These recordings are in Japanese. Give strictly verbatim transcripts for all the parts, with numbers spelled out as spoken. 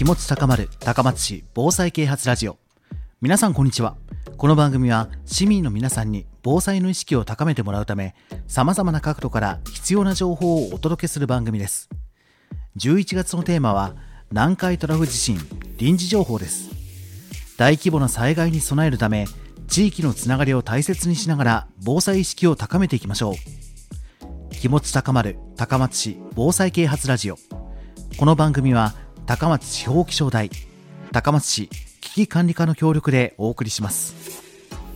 気持ち高まる高松市防災啓発ラジオ。皆さんこんにちは。この番組は市民の皆さんに防災の意識を高めてもらうため、様々な角度から必要な情報をお届けする番組です。じゅういちがつのテーマは南海トラフ地震臨時情報です。大規模な災害に備えるため、地域のつながりを大切にしながら防災意識を高めていきましょう。気持ち高まる高松市防災啓発ラジオ。この番組は高松地方気象台、高松市危機管理課の協力でお送りします。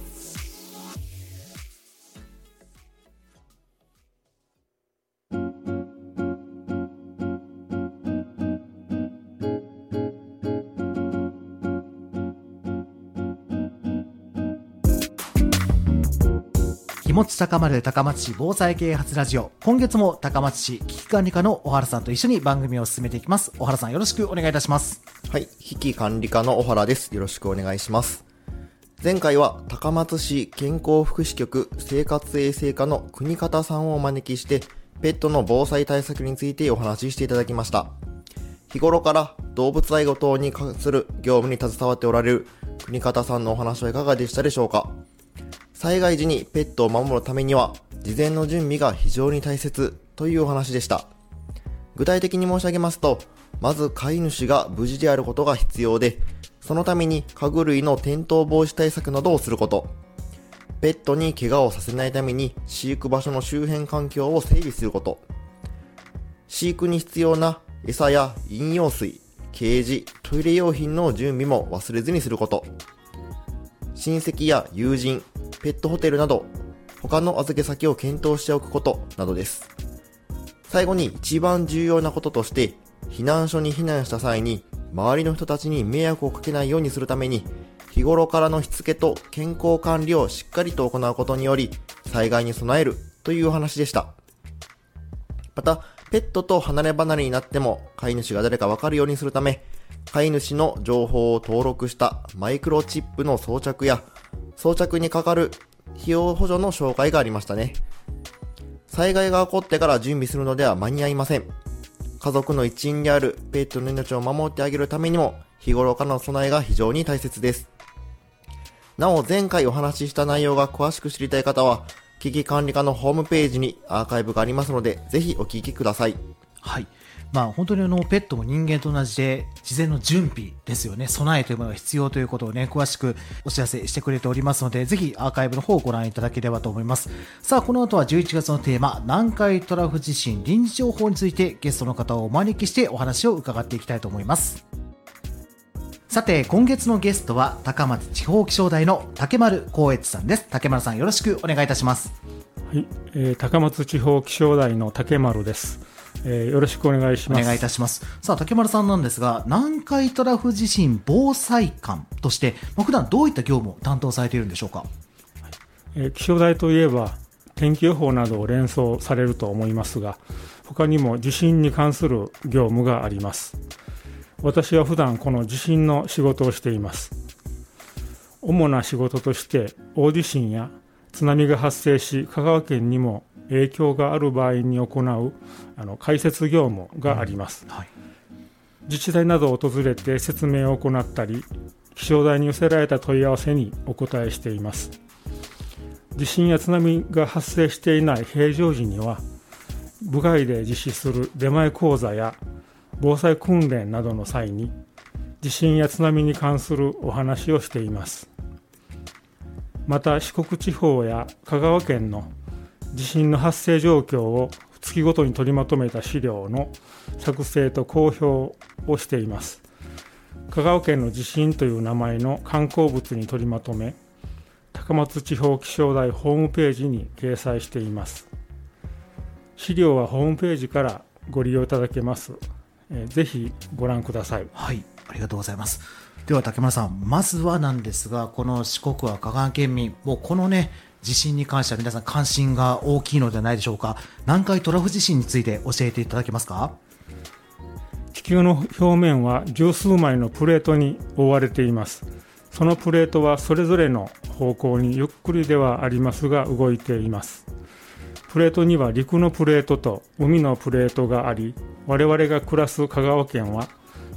気持ち高まる高松市防災啓発ラジオ。今月も高松市危機管理課の小原さんと一緒に番組を進めていきます。小原さん、よろしくお願いいたします。 はい、危機管理課の小原です。よろしくお願いします。前回は高松市健康福祉局生活衛生課の国方さんをお招きしてペットの防災対策についてお話ししていただきました。日頃から動物愛護等に関する業務に携わっておられる国方さんのお話はいかがでしたでしょうか。災害時にペットを守るためには事前の準備が非常に大切というお話でした。具体的に申し上げますと、まず飼い主が無事であることが必要で、そのために家具類の転倒防止対策などをすること、ペットに怪我をさせないために飼育場所の周辺環境を整備すること、飼育に必要な餌や飲用水、ケージ、トイレ用品の準備も忘れずにすること、親戚や友人、ペットホテルなど他の預け先を検討しておくことなどです。最後に一番重要なこととして、避難所に避難した際に周りの人たちに迷惑をかけないようにするために、日頃からのしつけと健康管理をしっかりと行うことにより災害に備えるというお話でした。またペットと離れ離れになっても飼い主が誰かわかるようにするため、飼い主の情報を登録したマイクロチップの装着や装着にかかる費用補助の紹介がありましたね。災害が起こってから準備するのでは間に合いません。家族の一員であるペットの命を守ってあげるためにも日頃からの備えが非常に大切です。なお前回お話しした内容が詳しく知りたい方は危機管理課のホームページにアーカイブがありますので、ぜひお聞きください。 はい、まあ、本当にあのペットも人間と同じで事前の準備ですよね。備えというものが必要ということをね、詳しくお知らせしてくれておりますので、ぜひアーカイブの方をご覧いただければと思います。さあ、この後はじゅういちがつのテーマ、南海トラフ地震臨時情報についてゲストの方をお招きしてお話を伺っていきたいと思います。さて、今月のゲストは高松地方気象台の竹丸光悦さんです。竹丸さん、よろしくお願いいたします。 はい、えー、高松地方気象台の竹丸です。えー、よろしくお願いします。 お願いいたします。さあ、竹丸さんなんですが、南海トラフ地震防災官として、まあ、普段どういった業務を担当されているんでしょうか。 えー、気象台といえば天気予報などを連想されると思いますが、他にも地震に関する業務があります。私は普段この地震の仕事をしています。主な仕事として大地震や津波が発生し香川県にも影響がある場合に行うあの解説業務があります。うん、はい、自治体などを訪れて説明を行ったり、気象台に寄せられた問い合わせにお答えしています。地震や津波が発生していない平常時には部外で実施する出前講座や防災訓練などの際に地震や津波に関するお話をしています。また四国地方や香川県の地震の発生状況を月ごとに取りまとめた資料の作成と公表をしています。香川県の地震という名前の観光物に取りまとめ、高松地方気象台ホームページに掲載しています。資料はホームページからご利用いただけます。えー、ぜひご覧ください。 はい、ありがとうございます。では竹丸さん、まずはなんですが、この四国は香川県民、もうこのね地震に関しては皆さん関心が大きいのではないでしょうか。南海トラフ地震について教えていただけますか。 地球の表面は十数枚のプレートに覆われています。そのプレートはそれぞれの方向にゆっくりではありますが動いています。プレートには陸のプレートと海のプレートがあり、我々が暮らす香川県は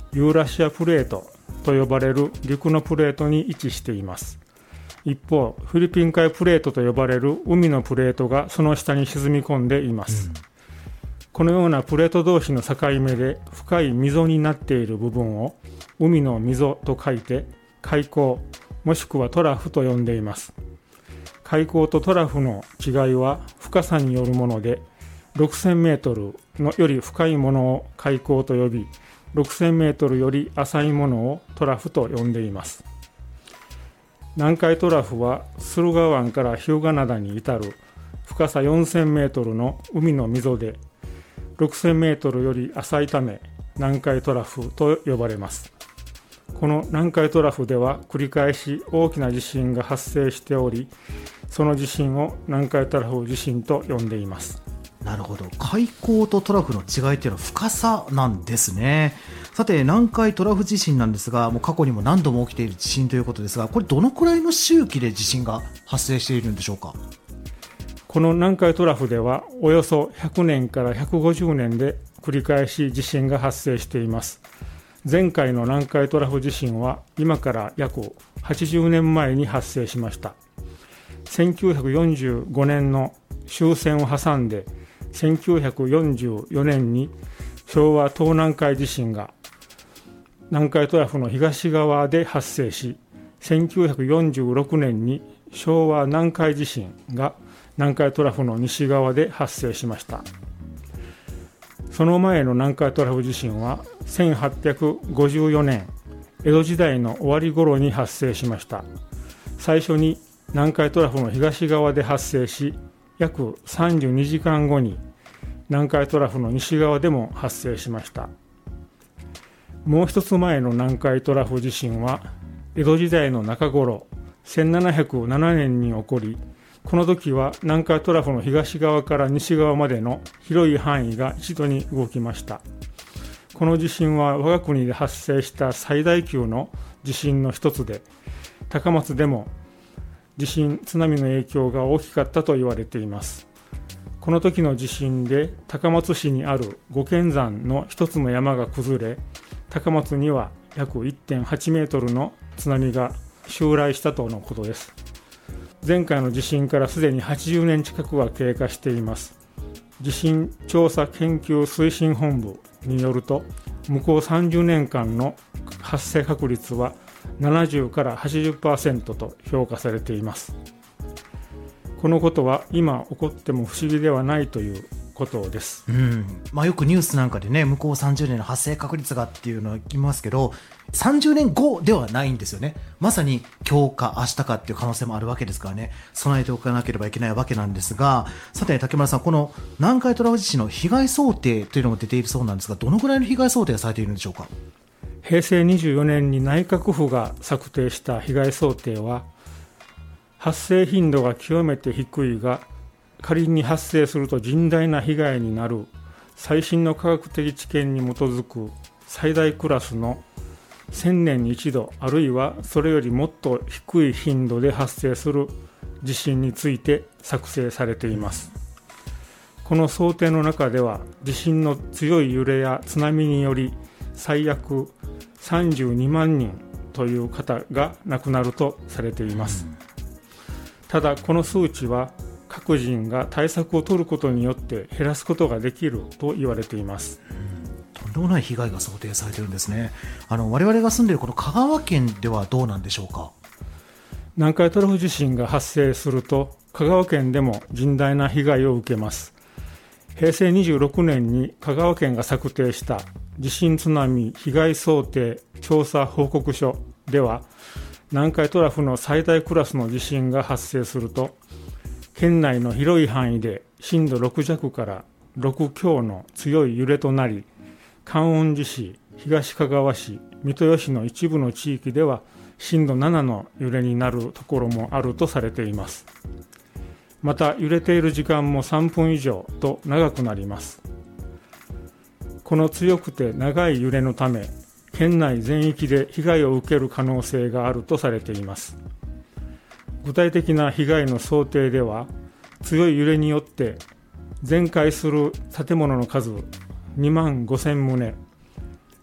ユーラシアプレートと呼ばれる陸のプレートに位置しています。一方、フィリピン海プレートと呼ばれる海のプレートがその下に沈み込んでいます。うん、このようなプレート同士の境目で深い溝になっている部分を海の溝と書いて海溝もしくはトラフと呼んでいます。海溝とトラフの違いは深さによるもので、ろくせんメートルのより深いものを海溝と呼び、ろくせんメートルより浅いものをトラフと呼んでいます。南海トラフは駿河湾から日向灘に至る深さよんせんメートルの海の溝で、ろくせんメートルより浅いため南海トラフと呼ばれます。この南海トラフでは繰り返し大きな地震が発生しており、その地震を南海トラフ地震と呼んでいます。 なるほど。海溝とトラフの違いというのは深さなんですね。さて、南海トラフ地震なんですが、もう過去にも何度も起きている地震ということですが、これどのくらいの周期で地震が発生しているんでしょうか。 この南海トラフではおよそひゃくねんからひゃくごじゅうねんで繰り返し地震が発生しています。前回の南海トラフ地震は今から約はちじゅうねんまえに発生しました。せんきゅうひゃくよんじゅうごねんの終戦を挟んでせんきゅうひゃくよんじゅうよねんに昭和東南海地震が南海トラフの東側で発生し、せんきゅうひゃくよんじゅうろくねんに昭和南海地震が南海トラフの西側で発生しました。その前の南海トラフ地震はせんはっぴゃくごじゅうよねん江戸時代の終わり頃に発生しました。最初に南海トラフの東側で発生し、約さんじゅうにじかんごに南海トラフの西側でも発生しました。もう一つ前の南海トラフ地震は江戸時代の中頃せんななひゃくななねんに起こり、この時は南海トラフの東側から西側までの広い範囲が一度に動きました。この地震は我が国で発生した最大級の地震の一つで、高松でも地震津波の影響が大きかったと言われています。この時の地震で高松市にある五軒山の一つの山が崩れ、高松には約 いってんはちメートルの津波が襲来したとのことです。前回の地震からすでにはちじゅうねん近くは経過しています。地震調査研究推進本部によると、向こうさんじゅうねんかんの発生確率はななじゅうからはちじゅっパーセント と評価されています。このことは今起こっても不思議ではないということです。 うんまあ、よくニュースなんかでね、向こうさんじゅうねんの発生確率がっていうのを聞きますけど、さんじゅうねんごではないんですよね。まさに今日か明日かっていう可能性もあるわけですからね、備えておかなければいけないわけなんですが、さて竹村さん、この南海トラフ地震の被害想定というのも出ているそうなんですが、どのぐらいの被害想定がされているんでしょうか。 へいせいにじゅうよねんに内閣府が策定した被害想定は、発生頻度が極めて低いが仮に発生すると甚大な被害になる最新の科学的知見に基づく最大クラスのせんねんに一度あるいはそれよりもっと低い頻度で発生する地震について作成されています。この想定の中では、地震の強い揺れや津波により最悪さんじゅうにまんにんという方が亡くなるとされています。ただこの数値は各人が対策を取ることによって減らすことができると言われています。 とんでもない被害が想定されているんですね。あの我々が住んでいるこの香川県ではどうなんでしょうか。 南海トラフ地震が発生すると香川県でも甚大な被害を受けます。へいせいにじゅうろくねんに香川県が策定した地震津波被害想定調査報告書では、南海トラフの最大クラスの地震が発生すると、県内の広い範囲で震度ろくじゃくからろくきょうの強い揺れとなり、観音寺市、東かがわ市、三豊市の一部の地域では震度ななの揺れになるところもあるとされています。また揺れている時間もさんぷん以上と長くなります。この強くて長い揺れのため、県内全域で被害を受ける可能性があるとされています。具体的な被害の想定では、強い揺れによって全壊する建物の数にまんごせんとう、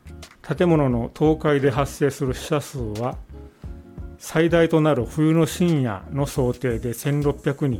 建物の倒壊で発生する死者数は最大となる冬の深夜の想定でせんろっぴゃくにん、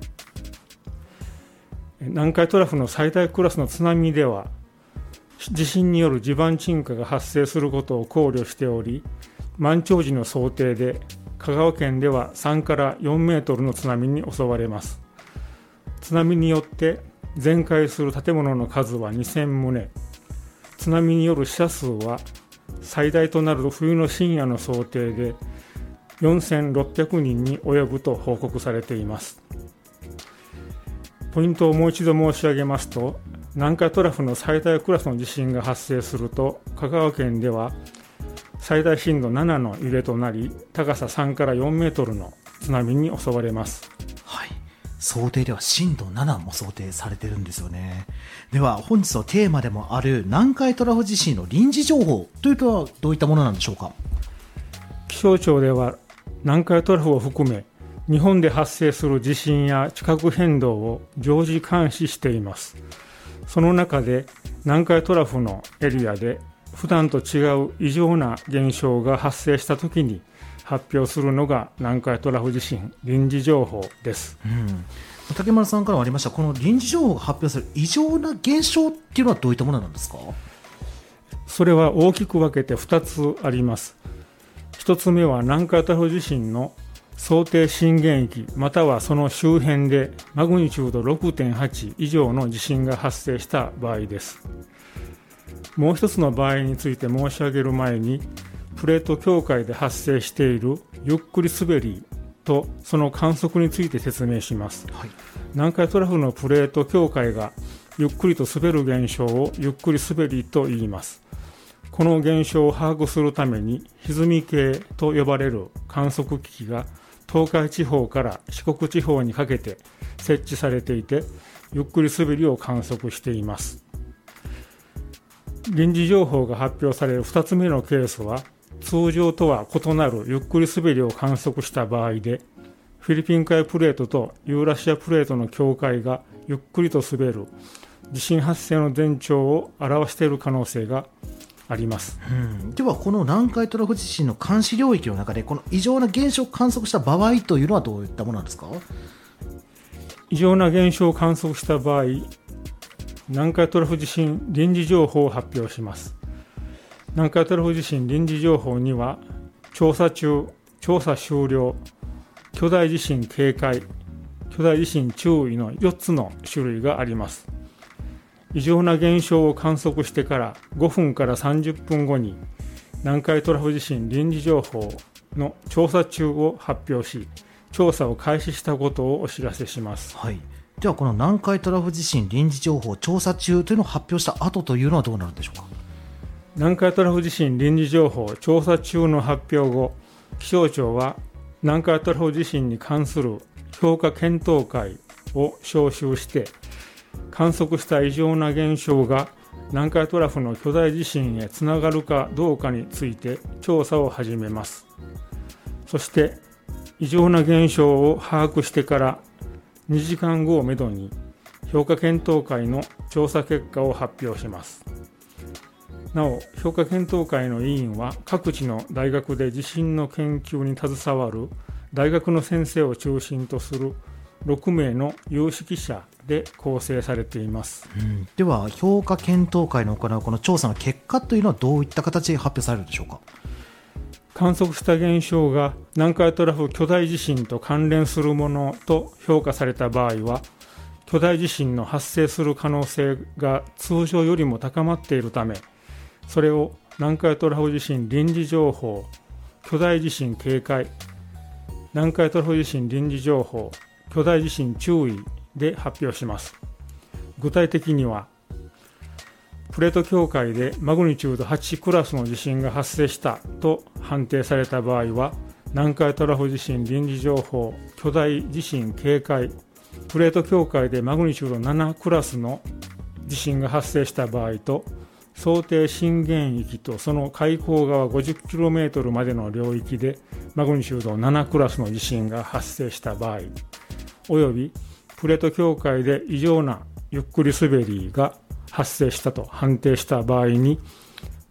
南海トラフの最大クラスの津波では地震による地盤沈下が発生することを考慮しており、満潮時の想定で香川県ではさんからよんメートルの津波に襲われます。津波によって全壊する建物の数はにせんとう、津波による死者数は最大となる冬の深夜の想定でよんせんろっぴゃくにんに及ぶと報告されています。ポイントをもう一度申し上げますと、南海トラフの最大クラスの地震が発生すると、香川県では最大震度ななの揺れとなり、高ささんからよんメートルの津波に襲われます。 はい、想定では震度ななも想定されてるんですよね。では本日のテーマでもある南海トラフ地震の臨時情報というとはどういったものなんでしょうか。 気象庁では南海トラフを含め日本で発生する地震や地殻変動を常時監視しています。その中で南海トラフのエリアで普段と違う異常な現象が発生したときに発表するのが南海トラフ地震臨時情報です。 うん、竹丸さんからもありましたこの臨時情報が発表する異常な現象っていうのはどういったものなんですか。 それは大きく分けてふたつあります。ひとつめは南海トラフ地震の想定震源域またはその周辺でマグニチュード ろくてんはち 以上の地震が発生した場合です。もう一つの場合について申し上げる前に、プレート境界で発生しているゆっくり滑りとその観測について説明します。はい、南海トラフのプレート境界がゆっくりと滑る現象をゆっくり滑りと言います。この現象を把握するために歪み計と呼ばれる観測機器が東海地方から四国地方にかけて設置されていて、ゆっくり滑りを観測しています。臨時情報が発表されるふたつめのケースは、通常とは異なるゆっくり滑りを観測した場合で、フィリピン海プレートとユーラシアプレートの境界がゆっくりと滑る地震発生の前兆を表している可能性があります。 うん、ではこの南海トラフ地震の監視領域の中でこの異常な現象を観測した場合というのはどういったものなんですか。 異常な現象を観測した場合、南海トラフ地震臨時情報を発表します。南海トラフ地震臨時情報には、調査中、調査終了、巨大地震警戒、巨大地震注意のよっつの種類があります。異常な現象を観測してからごふんからさんじゅっぷんごに南海トラフ地震臨時情報の調査中を発表し、調査を開始したことをお知らせします。 はい、ではこの南海トラフ地震臨時情報調査中というのを発表した後というのはどうなるんでしょうか。 南海トラフ地震臨時情報調査中の発表後、気象庁は南海トラフ地震に関する評価検討会を招集して観測した異常な現象が南海トラフの巨大地震へつながるかどうかについて調査を始めます。そして異常な現象を把握してからにじかんごをめどに評価検討会の調査結果を発表します。なお、評価検討会の委員は各地の大学で地震の研究に携わる大学の先生を中心とするろくめいの有識者で構成されています。 うん、では評価検討会の行うこの調査の結果というのはどういった形で発表されるでしょうか。 観測した現象が南海トラフ巨大地震と関連するものと評価された場合は、巨大地震の発生する可能性が通常よりも高まっているため、それを南海トラフ地震臨時情報、巨大地震警戒、南海トラフ地震臨時情報、巨大地震注意で発表します。具体的には、プレート境界でマグニチュードはちクラスの地震が発生したと判定された場合は、南海トラフ地震臨時情報、巨大地震警戒、プレート境界でマグニチュードななクラスの地震が発生した場合と、想定震源域とその海溝側 ごじゅっキロメートル までの領域でマグニチュードななクラスの地震が発生した場合、およびプレート境界で異常なゆっくり滑りが発生したと判定した場合に、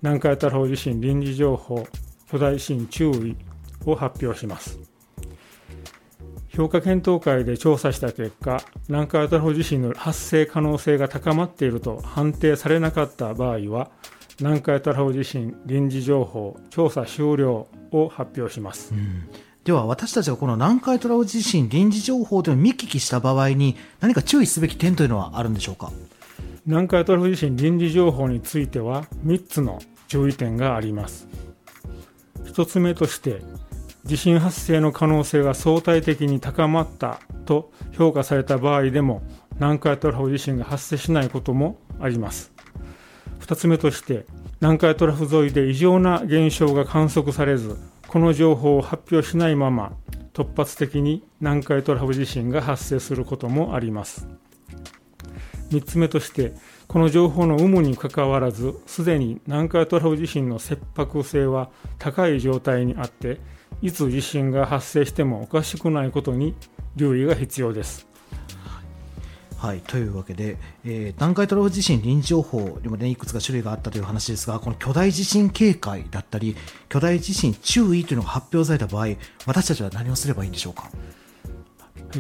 南海トラフ地震臨時情報、巨大地震注意を発表します。評価検討会で調査した結果、南海トラフ地震の発生可能性が高まっていると判定されなかった場合は、南海トラフ地震臨時情報調査終了を発表します。 うん、では私たちがこの南海トラフ地震臨時情報というのを見聞きした場合に何か注意すべき点というのはあるんでしょうか。 南海トラフ地震臨時情報についてはみっつの注意点があります。ひとつめとして、地震発生の可能性が相対的に高まったと評価された場合でも南海トラフ地震が発生しないこともあります。ふたつめとして、南海トラフ沿いで異常な現象が観測されず、この情報を発表しないまま突発的に南海トラフ地震が発生することもあります。みっつめとして、この情報の有無にかかわらず、すでに南海トラフ地震の切迫性は高い状態にあって、いつ地震が発生してもおかしくないことに留意が必要です。 はい、というわけで、えー、南海トラフ地震臨時情報にも、ね、いくつか種類があったという話ですが、この巨大地震警戒だったり巨大地震注意というのが発表された場合、私たちは何をすればいいんでしょうか。はい、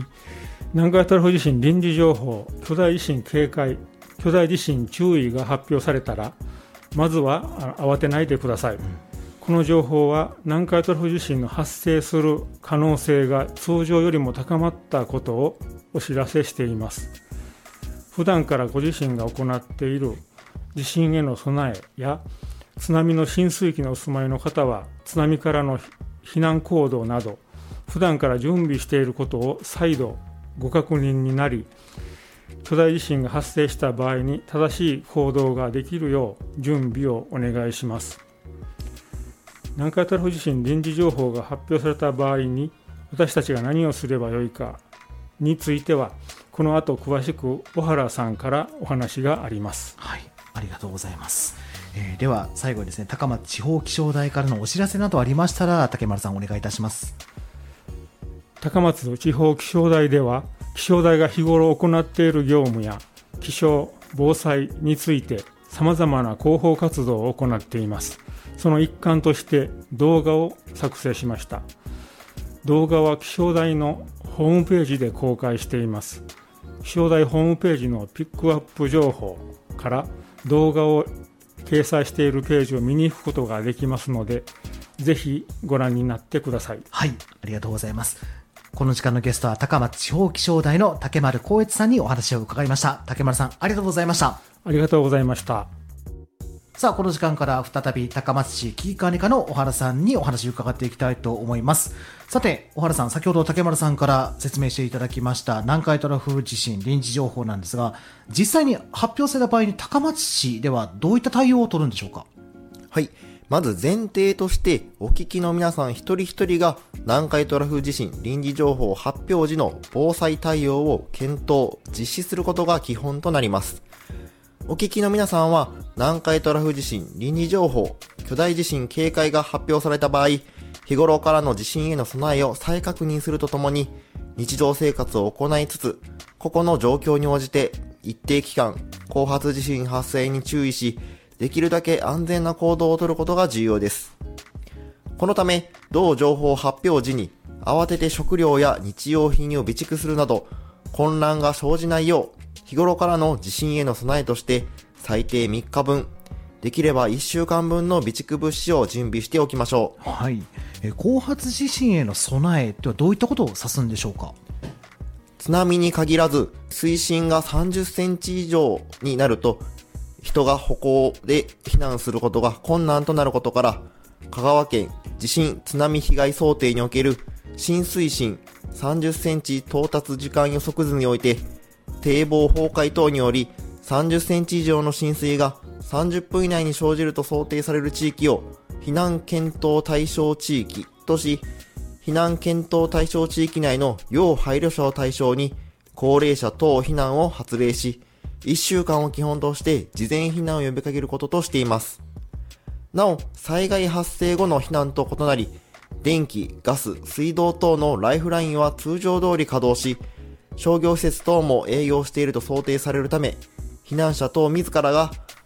南海トラフ地震臨時情報、巨大地震警戒、巨大地震注意が発表されたら、まずは慌てないでください。うん、この情報は南海トラフ地震の発生する可能性が通常よりも高まったことをお知らせしています。普段からご自身が行っている地震への備えや、津波の浸水域にお住まいの方は津波からの避難行動など、普段から準備していることを再度ご確認になり、巨大地震が発生した場合に正しい行動ができるよう準備をお願いします。南海トラフ地震臨時情報が発表された場合に、私たちが何をすればよいかについては、この後詳しく小原さんからお話があります。 はい、ありがとうございます。えー、では最後にですね、高松地方気象台からのお知らせなどありましたら、竹丸さんお願いいたします。 高松地方気象台では、気象台が日頃行っている業務や気象・防災についてさまざまな広報活動を行っています。その一環として動画を作成しました。動画は気象台のホームページで公開しています。気象台ホームページのピックアップ情報から動画を掲載しているページを見に行くことができますので、ぜひご覧になってください。 はい、ありがとうございます。この時間のゲストは高松地方気象台の竹丸光悦さんにお話を伺いました。竹丸さん、ありがとうございました。 ありがとうございました。 さあ、この時間から再び高松市危機管理課の小原さんにお話を伺っていきたいと思います。さて、小原さん、先ほど竹丸さんから説明していただきました南海トラフ地震臨時情報なんですが、実際に発表された場合に高松市ではどういった対応を取るんでしょうか。 はい。まず前提として、お聞きの皆さん一人一人が南海トラフ地震臨時情報発表時の防災対応を検討、実施することが基本となります。お聞きの皆さんは、南海トラフ地震臨時情報、巨大地震警戒が発表された場合、日頃からの地震への備えを再確認するとともに、日常生活を行いつつ、個々の状況に応じて、一定期間、後発地震発生に注意し、できるだけ安全な行動をとることが重要です。このため、同情報発表時に、慌てて食料や日用品を備蓄するなど、混乱が生じないよう、日頃からの地震への備えとして、最低みっかぶん、できればいっしゅうかんぶんの備蓄物資を準備しておきましょう。はい。え後発地震への備えとはどういったことを指すんでしょうか。 津波に限らず、水深がさんじゅっセンチ以上になると、人が歩行で避難することが困難となることから、香川県地震津波被害想定における浸水深さんじゅっセンチ到達時間予測図において、堤防崩壊等によりさんじゅっセンチ以上の浸水がさんじゅっぷん以内に生じると想定される地域を避難検討対象地域とし、避難検討対象地域内の要配慮者を対象に高齢者等避難を発令し、いっしゅうかんを基本として事前避難を呼びかけることとしています。なお、災害発生後の避難と異なり、電気、ガス、水道等のライフラインは通常通り稼働し、商業施設等も営業していると想定されるため、避難者等自らが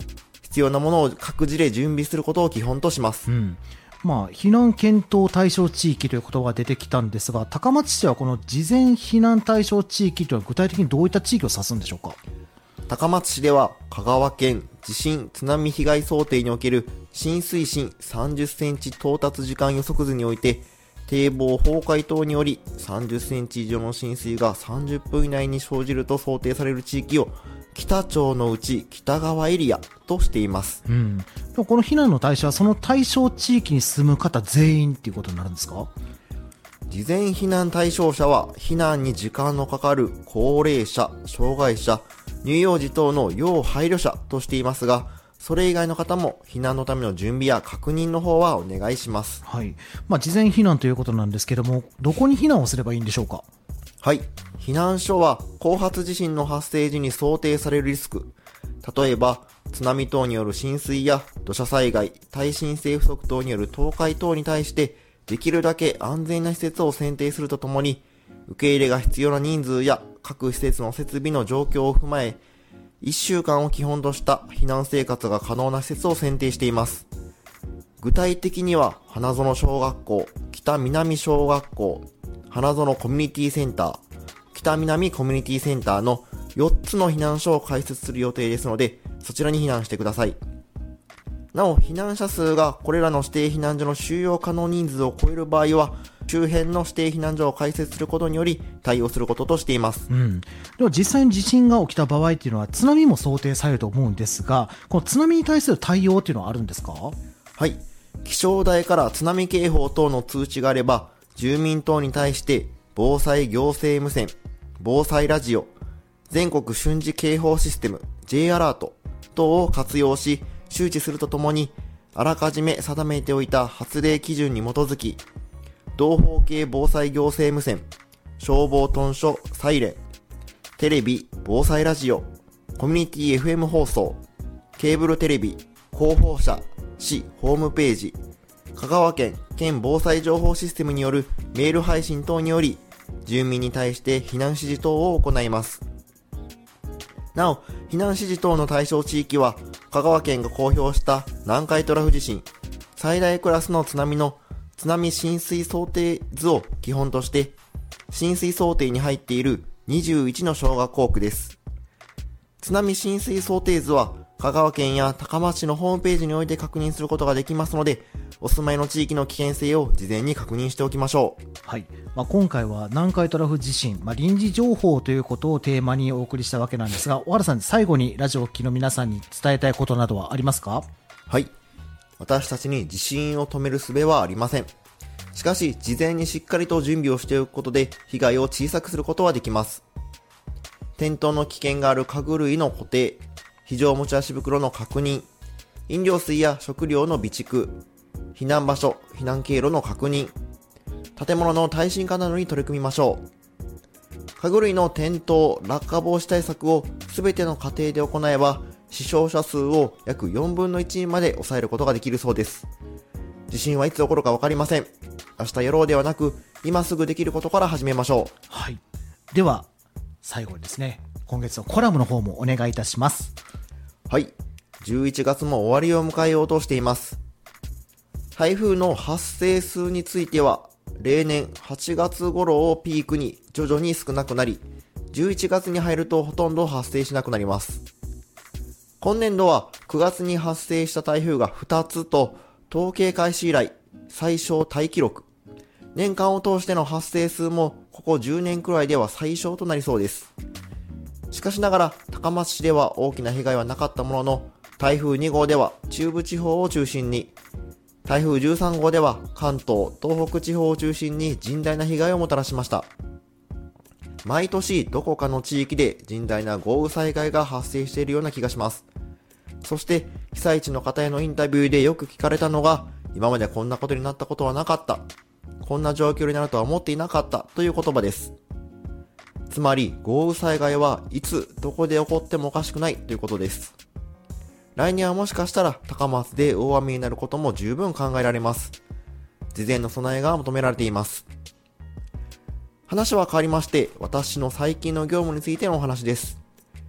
必要なものを各自で準備することを基本とします。 うん、まあ、避難検討対象地域という言葉が出てきたんですが、高松市ではこの事前避難対象地域というのは具体的にどういった地域を指すんでしょうか。 高松市では香川県地震津波被害想定における浸水深さんじゅっセンチ到達時間予測図において、堤防崩壊等によりさんじゅっセンチ以上の浸水がさんじゅっぷん以内に生じると想定される地域を北町のうち北側エリアとしています。 うん、でもこの避難の対象はその対象地域に住む方全員っていうことになるんですか。 事前避難対象者は避難に時間のかかる高齢者、障害者、乳幼児等の要配慮者としていますが、それ以外の方も避難のための準備や確認の方はお願いします。 はい。まあ、事前避難ということなんですけども、どこに避難をすればいいんでしょうか。 はい。避難所は後発地震の発生時に想定されるリスク、例えば津波等による浸水や土砂災害、耐震性不足等による倒壊等に対してできるだけ安全な施設を選定するとともに、受け入れが必要な人数や各施設の設備の状況を踏まえ、いっしゅうかんを基本とした避難生活が可能な施設を選定しています。具体的には、花園小学校、北南小学校、花園コミュニティセンター、北南コミュニティセンターのよっつの避難所を開設する予定ですので、そちらに避難してください。なお、避難者数がこれらの指定避難所の収容可能人数を超える場合は、周辺の指定避難所を開設することにより対応することとしています。 うん、では実際に地震が起きた場合っていうのは津波も想定されると思うんですが、この津波に対する対応っていうのはあるんですか。 はい。気象台から津波警報等の通知があれば、住民等に対して防災行政無線、防災ラジオ、全国瞬時警報システム J アラート等を活用し周知するとともに、あらかじめ定めておいた発令基準に基づき、同方系防災行政無線、消防屯所サイレン、テレビ、防災ラジオ、コミュニティ エフエム 放送、ケーブルテレビ、広報車、市ホームページ、香川県県防災情報システムによるメール配信等により、住民に対して避難指示等を行います。なお、避難指示等の対象地域は、香川県が公表した南海トラフ地震、最大クラスの津波の津波浸水想定図を基本として、浸水想定に入っているにじゅういちの小学校区です。津波浸水想定図は、香川県や高松市のホームページにおいて確認することができますので、お住まいの地域の危険性を事前に確認しておきましょう。 はい。まあ、今回は南海トラフ地震、まあ、臨時情報ということをテーマにお送りしたわけなんですが、小原さん、最後にラジオを聴きの皆さんに伝えたいことなどはありますか。 はい。私たちに地震を止める術はありません。しかし、事前にしっかりと準備をしておくことで、被害を小さくすることはできます。転倒の危険がある家具類の固定、非常持ち出し袋の確認、飲料水や食料の備蓄、避難場所、避難経路の確認、建物の耐震化などに取り組みましょう。家具類の転倒、落下防止対策をすべての家庭で行えば、死傷者数を約よんぶんのいちにまで抑えることができるそうです。地震はいつ起こるかわかりません。明日やろうではなく、今すぐできることから始めましょう。 はい。では、最後にですね、今月のコラムの方もお願いいたします。 はい。じゅういちがつも終わりを迎えようとしています。台風の発生数については、例年はちがつ頃をピークに徐々に少なくなり、じゅういちがつに入るとほとんど発生しなくなります。今年度はくがつに発生した台風がふたつと、統計開始以来最小タイ記録。年間を通しての発生数もここじゅうねんくらいでは最小となりそうです。しかしながら高松市では大きな被害はなかったものの、台風にごうでは中部地方を中心に、台風じゅうさんごうでは関東、東北地方を中心に甚大な被害をもたらしました。毎年どこかの地域で甚大な豪雨災害が発生しているような気がします。そして被災地の方へのインタビューでよく聞かれたのが、今までこんなことになったことはなかった、こんな状況になるとは思っていなかったという言葉です。つまり豪雨災害はいつどこで起こってもおかしくないということです。来年はもしかしたら高松で大雨になることも十分考えられます。事前の備えが求められています。話は変わりまして、私の最近の業務についてのお話です。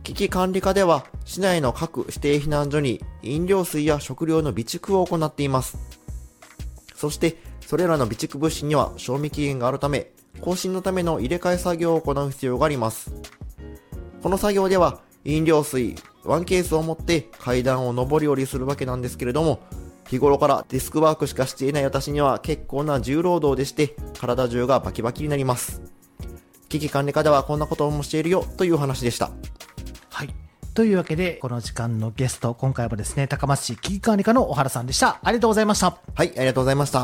危機管理課では市内の各指定避難所に飲料水や食料の備蓄を行っています。そしてそれらの備蓄物資には賞味期限があるため、更新のための入れ替え作業を行う必要があります。この作業では飲料水ワンケースを持って階段を上り下りするわけなんですけれども、日頃からデスクワークしかしていない私には結構な重労働でして、体中がバキバキになります。危機管理課ではこんなこともしているよという話でした。 はい。というわけで、この時間のゲスト、今回はですね、高松市危機管理課の小原さんでした。ありがとうございました。 はい、ありがとうございました。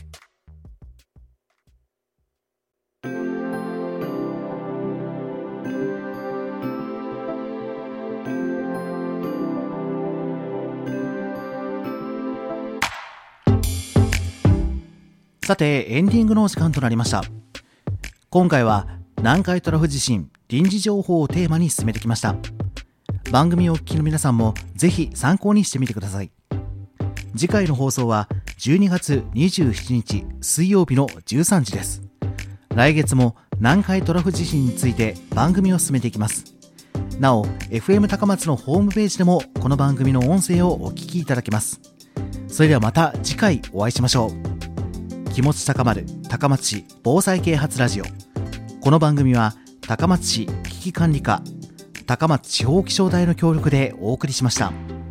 さて、エンディングのお時間となりました。今回は南海トラフ地震臨時情報をテーマに進めてきました。番組をお聞きの皆さんもぜひ参考にしてみてください。次回の放送はじゅうにがつにじゅうしちにち水曜日のじゅうさんじです。来月も南海トラフ地震について番組を進めていきます。なお エフエム 高松のホームページでもこの番組の音声をお聞きいただけます。それではまた次回お会いしましょう。気持ち高まる高松市防災啓発ラジオ。この番組は高松市危機管理課、高松地方気象台の協力でお送りしました。